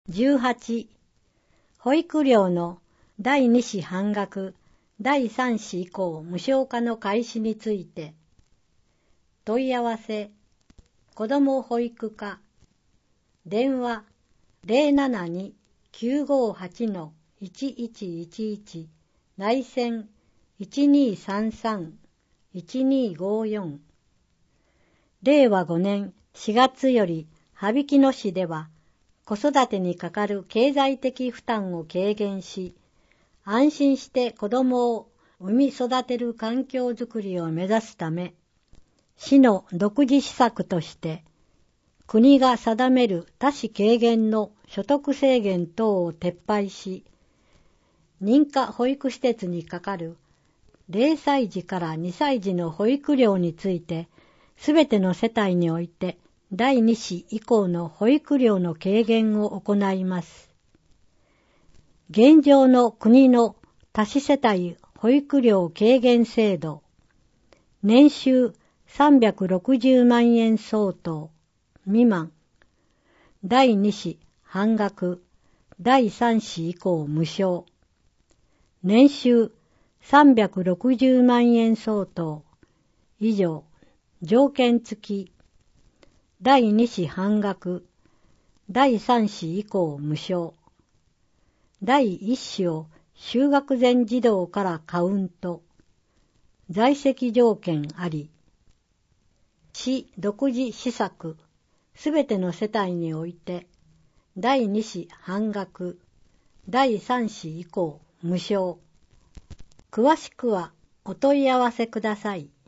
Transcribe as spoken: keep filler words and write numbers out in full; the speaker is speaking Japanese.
じゅうはち、保育料のだいに子半額、だいさん子以降無償化の開始について、問い合わせ、子ども保育課、電話 ゼロななに きゅうごはち いちいちいちいち、内線 いちにさんさん いちにごよん。れいわごねんしがつより羽曳野市では、子育てにかかる経済的負担を軽減し、安心して子どもを産み育てる環境づくりを目指すため、市の独自施策として、国が定める多子軽減の所得制限等を撤廃し、認可保育施設にかかるれいさい児からにさい児の保育料について、すべての世帯においてだいに子以降の保育料の軽減を行います。現状の国の多子世帯保育料軽減制度、年収さんびゃくろくじゅうまんえん相当未満、だいに子半額、だいさん子以降無償、年収さんびゃくろくじゅうまんえん相当以上、条件付き、だいに子半額、だいさん子以降無償、だいいち子を就学前児童からカウント、在籍条件あり、市独自施策、すべての世帯において、だいに子半額、だいさん子以降無償。詳しくはお問い合わせください。